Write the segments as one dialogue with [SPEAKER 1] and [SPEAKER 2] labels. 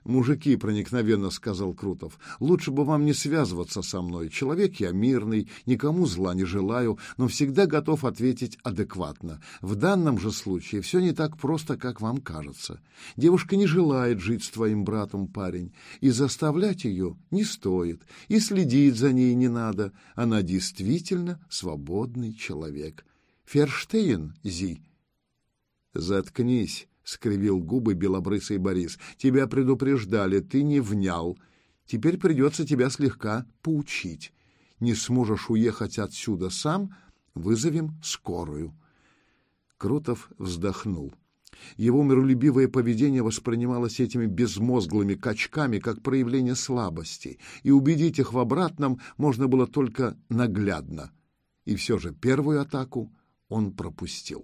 [SPEAKER 1] «Мужики», — проникновенно сказал Крутов, — «лучше бы вам не связываться со мной. Человек я мирный, никому зла не желаю, но всегда готов ответить адекватно. В данном же случае все не так просто, как вам кажется. Девушка не желает жить с твоим братом, парень, и заставлять ее не стоит, и следить за ней не надо. Она действительно свободный человек. Ферштейн, Зи». «Заткнись», — скривил губы белобрысый Борис. «Тебя предупреждали, ты не внял. Теперь придется тебя слегка поучить. Не сможешь уехать отсюда сам, вызовем скорую». Крутов вздохнул. Его миролюбивое поведение воспринималось этими безмозглыми качками как проявление слабости, и убедить их в обратном можно было только наглядно. И все же первую атаку он пропустил.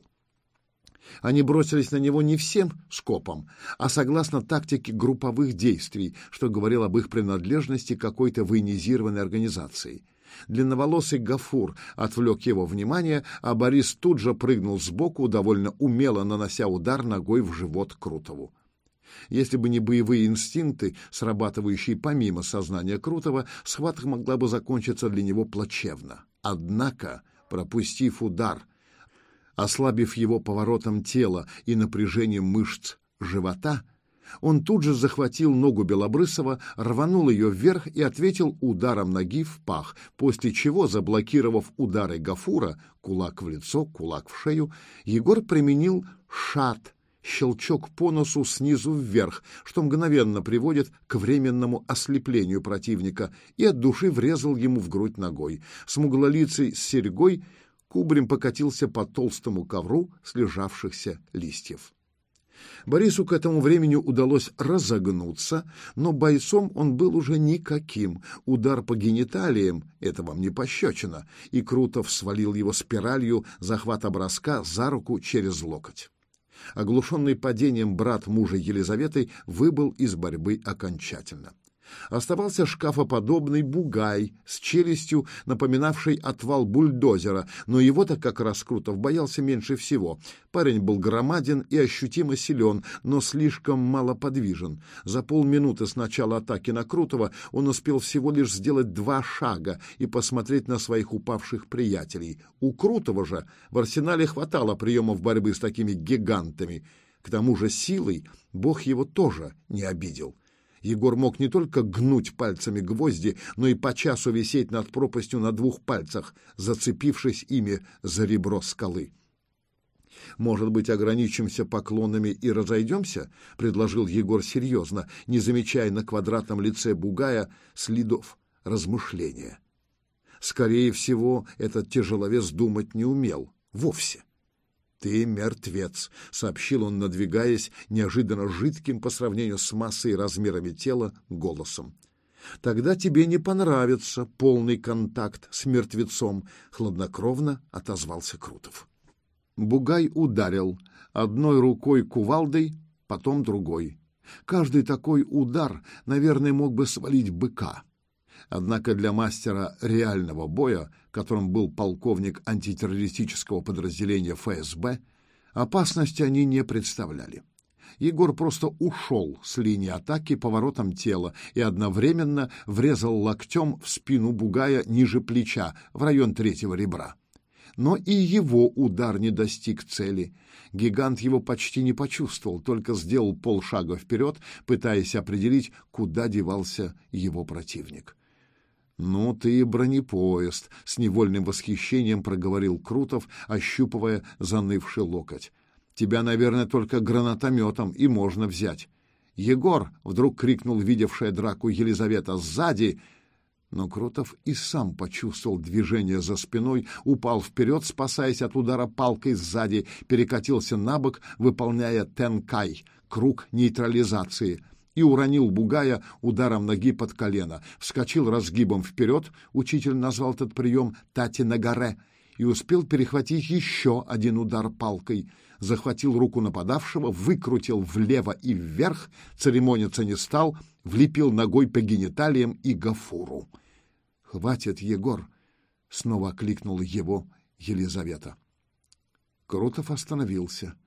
[SPEAKER 1] Они бросились на него не всем скопом, а согласно тактике групповых действий, что говорило об их принадлежности к какой-то военизированной организации. Длинноволосый Гафур отвлек его внимание, а Борис тут же прыгнул сбоку, довольно умело нанося удар ногой в живот Крутову. Если бы не боевые инстинкты, срабатывающие помимо сознания Крутова, схватка могла бы закончиться для него плачевно. Однако, пропустив удар, ослабив его поворотом тела и напряжением мышц живота, он тут же захватил ногу Белобрысова, рванул ее вверх и ответил ударом ноги в пах, после чего, заблокировав удары Гафура, кулак в лицо, кулак в шею, Егор применил шат, щелчок по носу снизу вверх, что мгновенно приводит к временному ослеплению противника, и от души врезал ему в грудь ногой. Смуглолицый с серьгой кубарем покатился по толстому ковру слежавшихся листьев. Борису к этому времени удалось разогнуться, но бойцом он был уже никаким. Удар по гениталиям — это вам не пощечина, и Крутов свалил его спиралью захвата броска за руку через локоть. Оглушенный падением брат мужа Елизаветы выбыл из борьбы окончательно. Оставался шкафоподобный бугай с челюстью, напоминавшей отвал бульдозера, но его-то как раз Крутов боялся меньше всего. Парень был громаден и ощутимо силен, но слишком малоподвижен. За полминуты с начала атаки на Крутова он успел всего лишь сделать 2 шага и посмотреть на своих упавших приятелей. У Крутова же в арсенале хватало приемов борьбы с такими гигантами. К тому же силой Бог его тоже не обидел. Егор мог не только гнуть пальцами гвозди, но и по часу висеть над пропастью на 2 пальцах, зацепившись ими за ребро скалы. «Может быть, ограничимся поклонами и разойдемся?» — предложил Егор серьезно, не замечая на квадратном лице бугая следов размышления. Скорее всего, этот тяжеловес думать не умел вовсе. «Ты мертвец», — сообщил он, надвигаясь неожиданно жидким по сравнению с массой и размерами тела голосом. «Тогда тебе не понравится полный контакт с мертвецом», — хладнокровно отозвался Крутов. Бугай ударил одной рукой кувалдой, потом другой. Каждый такой удар, наверное, мог бы свалить быка. Однако для мастера реального боя, которым был полковник антитеррористического подразделения ФСБ, опасности они не представляли. Егор просто ушел с линии атаки поворотом тела и одновременно врезал локтем в спину бугая ниже плеча, в район 3-го ребра. Но и его удар не достиг цели. Гигант его почти не почувствовал, только сделал полшага вперед, пытаясь определить, куда девался его противник. «Ну ты и бронепоезд», — с невольным восхищением проговорил Крутов, ощупывая занывший локоть. «Тебя, наверное, только гранатометом и можно взять». «Егор!» — вдруг крикнул видевшая драку Елизавета сзади, но Крутов и сам почувствовал движение за спиной, упал вперед, спасаясь от удара палкой сзади, перекатился на бок, выполняя тенкай, круг нейтрализации, и уронил бугая ударом ноги под колено, вскочил разгибом вперед, учитель назвал этот прием «тати-на-горе», и успел перехватить еще один удар палкой, захватил руку нападавшего, выкрутил влево и вверх, церемониться не стал, влепил ногой по гениталиям и Гафуру. «Хватит, Егор!» — снова окликнула его Елизавета. Крутов остановился.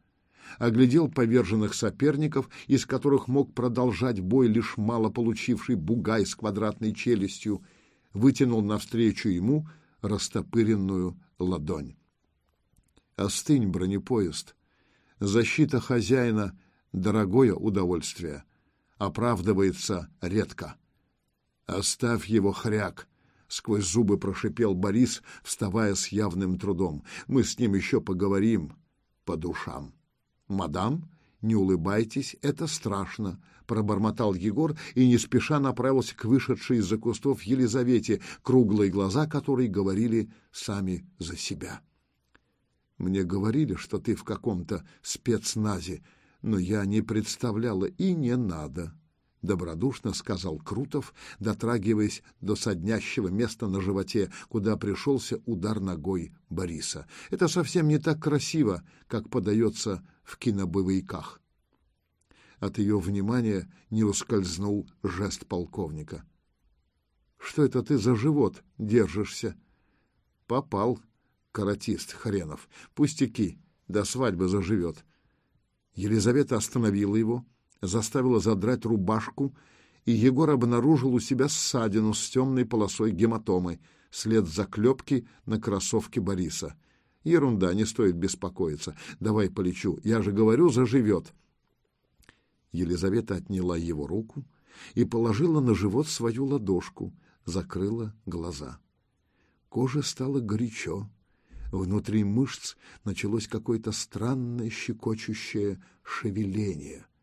[SPEAKER 1] оглядел поверженных соперников, из которых мог продолжать бой лишь мало получивший бугай с квадратной челюстью, вытянул навстречу ему растопыренную ладонь. «Остынь, бронепоезд. Защита хозяина — дорогое удовольствие. Оправдывается редко. Оставь его, хряк!» — сквозь зубы прошипел Борис, вставая с явным трудом. «Мы с ним еще поговорим по душам». «Мадам, не улыбайтесь, это страшно», — пробормотал Егор и не спеша направился к вышедшей из-за кустов Елизавете, круглые глаза которой говорили сами за себя. «Мне говорили, что ты в каком-то спецназе, но я не представляла, и не надо», — добродушно сказал Крутов, дотрагиваясь до соднящего места на животе, куда пришелся удар ногой Бориса. «Это совсем не так красиво, как подается в кинобоевиках». От ее внимания не ускользнул жест полковника. «Что это ты за живот держишься?» «Попал, каратист хренов. Пустяки, до свадьбы заживет». Елизавета остановила его, заставила задрать рубашку, и Егор обнаружил у себя ссадину с темной полосой гематомы, след заклепки на кроссовке Бориса. «Ерунда, не стоит беспокоиться. Давай полечу. Я же говорю, заживет». Елизавета отняла его руку и положила на живот свою ладошку, закрыла глаза. Коже стало горячо. Внутри мышц началось какое-то странное щекочущее шевеление.